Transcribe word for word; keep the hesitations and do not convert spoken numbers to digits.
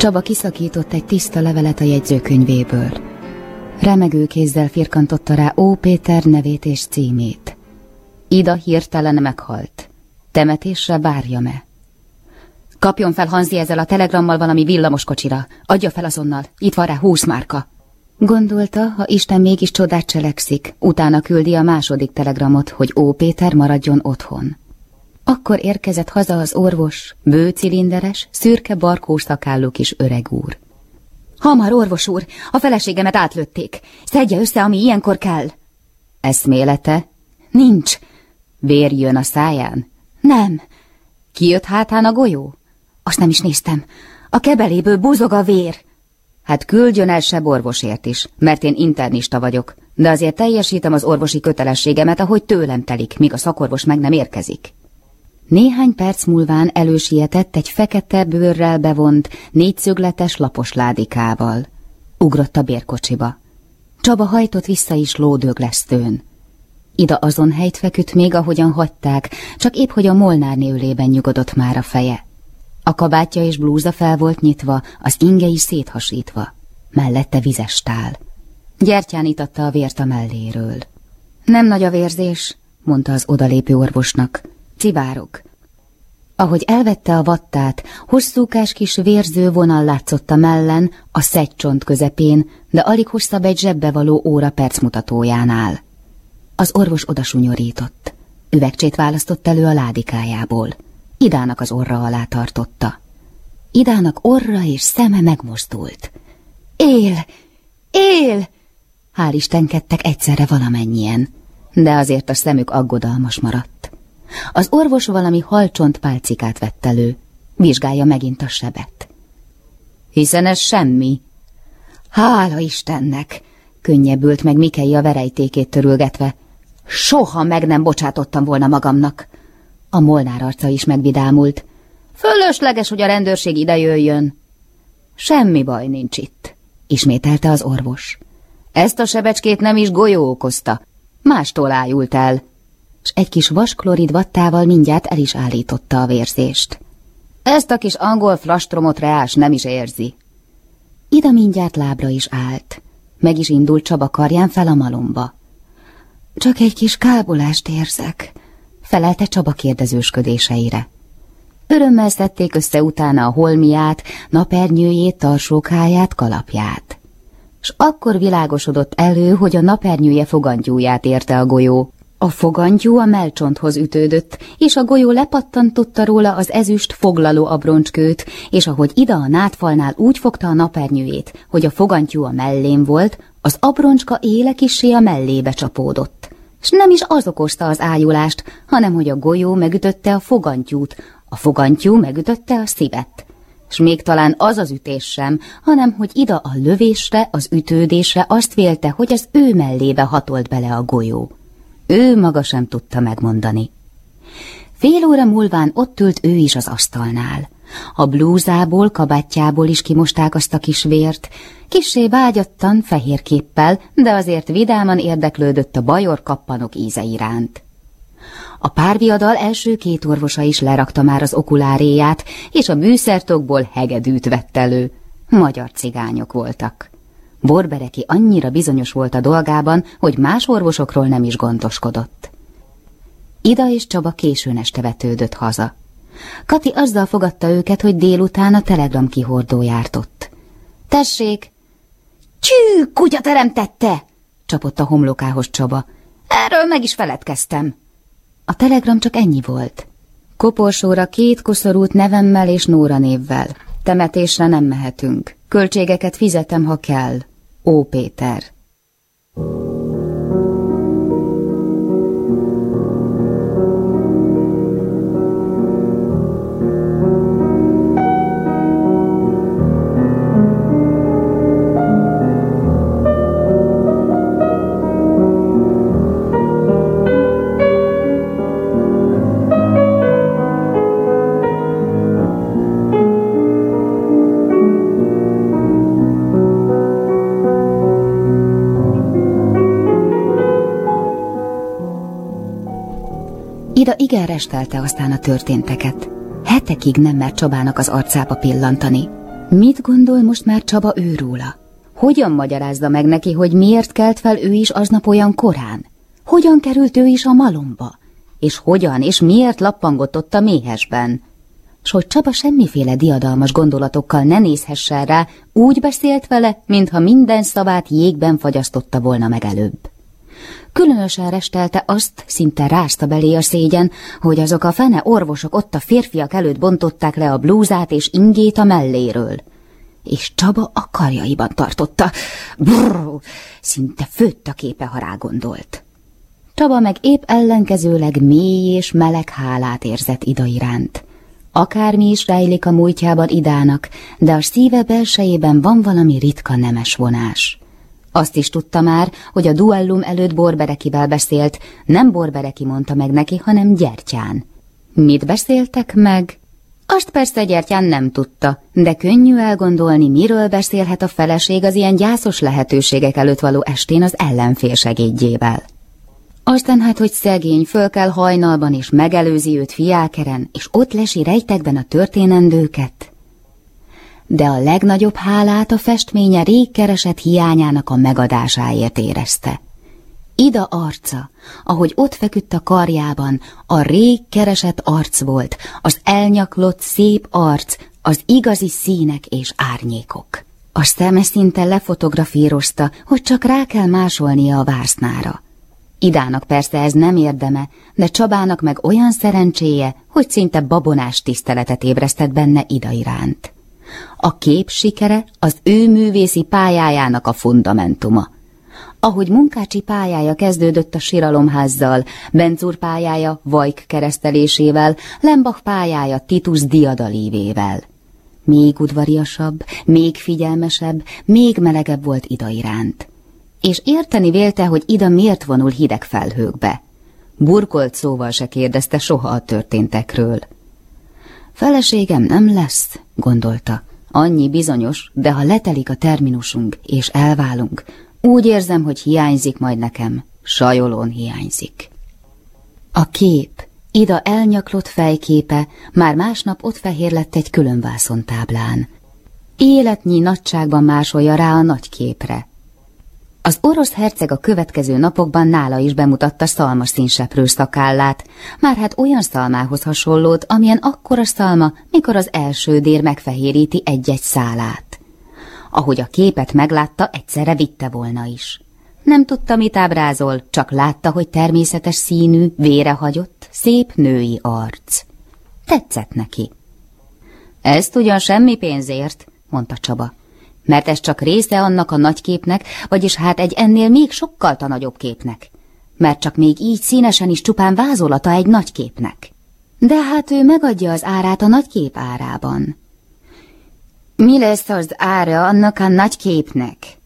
Csaba kiszakított egy tiszta levelet a jegyzőkönyvéből. Remegő kézzel firkantotta rá Ó. Péter nevét és címét. Ida hirtelen meghalt. Temetésre várja-e? Kapjon fel Hanzi ezzel a telegrammal valami villamoskocsira. Adja fel azonnal. Itt van rá húsz márka. Gondolta, ha Isten mégis csodát cselekszik, utána küldi a második telegramot, hogy Ó. Péter maradjon otthon. Akkor érkezett haza az orvos, bőcilinderes, szürke barkós szakállú kis öreg úr. Hamar, orvos úr, a feleségemet átlőtték. Szedje össze, ami ilyenkor kell. Eszmélete? Nincs. Vér jön a száján? Nem. Kijött hátán a golyó? Azt nem is néztem. A kebeléből buzog a vér. Hát küldjön el seborvosért is, mert én internista vagyok, de azért teljesítem az orvosi kötelességemet, ahogy tőlem telik, míg a szakorvos meg nem érkezik. Néhány perc múlván elősietett egy fekete bőrrel bevont, négyszögletes lapos ládikával. Ugrott a bérkocsiba. Csaba hajtott vissza is lódöglesztőn. Ida azon helyt feküdt még, ahogyan hagyták, csak épp hogy a Molnárné ölében nyugodott már a feje. A kabátja és blúza fel volt nyitva, az inge is széthasítva. Mellette vizes tál. Gyertyán itatta a vért a melléről. Nem nagy a vérzés, mondta az odalépő orvosnak. Civárog. Ahogy elvette a vattát, hosszúkás kis vérző vonal látszott a mellen, a szegycsont közepén, de alig hosszabb egy zsebbe való óra percmutatójánál. Az orvos odasunyorított. Üvegcsét választott elő a ládikájából. Idának az orra alá tartotta. Idának orra és szeme megmozdult. Él! Él! Hál' istenkedtek egyszerre valamennyien, de azért a szemük aggodalmas maradt. Az orvos valami halcsont pálcikát vett elő. Vizsgálja megint a sebet. Hiszen ez semmi. Hála Istennek! Könnyebbült meg Mikei a verejtékét törülgetve. Soha meg nem bocsátottam volna magamnak. A Molnár arca is megvidámult. Fölösleges, hogy a rendőrség idejöjjön. Semmi baj nincs itt, ismételte az orvos. Ezt a sebecskét nem is golyó okozta. Mástól ájult el. S egy kis vasklorid vattával mindjárt el is állította a vérzést. Ezt a kis angol flastromot reás nem is érzi. Ida mindjárt lábra is állt. Meg is indult Csaba karján fel a malomba. Csak egy kis kábulást érzek, felelte Csaba kérdezősködéseire. Örömmel szedték össze utána a holmiát, napernyőjét, tarsókáját, kalapját. S akkor világosodott elő, hogy a napernyője fogantyúját érte a golyó. A fogantyú a mellcsonthoz ütődött, és a golyó lepattantotta róla az ezüst foglaló abroncskőt, és ahogy Ida a nádfalnál úgy fogta a napernyőjét, hogy a fogantyú a mellén volt, az abroncska éle kissé a mellébe csapódott. S nem is az okozta az ájulást, hanem hogy a golyó megütötte a fogantyút, a fogantyú megütötte a szívet. S még talán az az ütés sem, hanem hogy Ida a lövésre, az ütődésre azt vélte, hogy az ő mellébe hatolt bele a golyó. Ő maga sem tudta megmondani. Fél óra múlván ott ült ő is az asztalnál. A blúzából, kabátjából is kimosták azt a kis vért, kissé vágyattan, fehér képpel, de azért vidáman érdeklődött a bajor kappanok íze iránt. A párviadal első két orvosa is lerakta már az okuláréját, és a műszertokból hegedűt vett elő. Magyar cigányok voltak. Borbereki annyira bizonyos volt a dolgában, hogy más orvosokról nem is gondoskodott. Ida és Csaba későn este vetődött haza. Kati azzal fogadta őket, hogy délután a telegram kihordó járt ott. Tessék! Csű, kutya teremtette! Csapott a homlokához Csaba. Erről meg is feledkeztem. A telegram csak ennyi volt. Koporsóra két koszorút nevemmel és Nóra névvel. Temetésre nem mehetünk. Költségeket fizetem, ha kell. Ó. Péter. Ida igen restelte aztán a történteket. Hetekig nem mert Csabának az arcába pillantani. Mit gondol most már Csaba őróla? Hogyan magyarázza meg neki, hogy miért kelt fel ő is aznap olyan korán? Hogyan került ő is a malomba? És hogyan és miért lappangott ott a méhesben? S hogy Csaba semmiféle diadalmas gondolatokkal ne nézhessen rá, úgy beszélt vele, mintha minden szavát jégben fagyasztotta volna meg előbb. Különösen restelte azt, szinte rázta belé a szégyen, hogy azok a fene orvosok ott a férfiak előtt bontották le a blúzát és ingét a melléről. És Csaba a karjaiban tartotta. Brrr, szinte főtt a képe, ha rágondolt. Csaba meg épp ellenkezőleg mély és meleg hálát érzett Ida iránt. Akármi is rejlik a múltjában Idának, de a szíve belsejében van valami ritka nemes vonás. Azt is tudta már, hogy a duellum előtt Borberekivel beszélt, nem Borbereki mondta meg neki, hanem Gyertyán. Mit beszéltek meg? Azt persze Gyertyán nem tudta, de könnyű elgondolni, miről beszélhet a feleség az ilyen gyászos lehetőségek előtt való estén az ellenfél segédjével. Aztán hát, hogy szegény föl kell hajnalban és megelőzi őt fiákeren, és ott lesi rejtekben a történendőket. De a legnagyobb hálát a festménye rég keresett hiányának a megadásáért érezte. Ida arca, ahogy ott feküdt a karjában, a rég keresett arc volt, az elnyaklott szép arc, az igazi színek és árnyékok. A szeme szinte lefotografírozta, hogy csak rá kell másolnia a vásznára. Idának persze ez nem érdeme, de Csabának meg olyan szerencséje, hogy szinte babonás tiszteletet ébresztett benne Ida iránt. A kép sikere az ő művészi pályájának a fundamentuma. Ahogy Munkácsi pályája kezdődött a Siralomházzal, Bencúr pályája Vajk keresztelésével, Lembach pályája Titus diadalívével. Még udvariasabb, még figyelmesebb, még melegebb volt Ida iránt. És érteni vélte, hogy Ida miért vonul hideg felhőkbe. Burkolt szóval se kérdezte soha a történtekről. Feleségem nem lesz, gondolta. Annyi bizonyos, de ha letelik a terminusunk és elválunk, úgy érzem, hogy hiányzik majd nekem, sajolón hiányzik. A kép, Ida elnyaklott fejképe már másnap ott fehér lett egy külön vászontáblán. Életnyi nagyságban másolja rá a nagy képre. Az orosz herceg a következő napokban nála is bemutatta szalmaszínseprő szakállát, már hát olyan szalmához hasonlót, amilyen akkora szalma, mikor az első dér megfehéríti egy-egy szálát. Ahogy a képet meglátta, egyszerre vitte volna is. Nem tudta, mit ábrázol, csak látta, hogy természetes színű, vérehagyott, szép női arc. Tetszett neki. Ezt ugyan semmi pénzért, mondta Csaba. Mert ez csak része annak a nagy képnek, vagyis hát egy ennél még sokkal nagyobb képnek. Mert csak még így színesen is csupán vázolata egy nagy képnek. De hát ő megadja az árát a nagy kép árában. Mi lesz az ára annak a nagy képnek?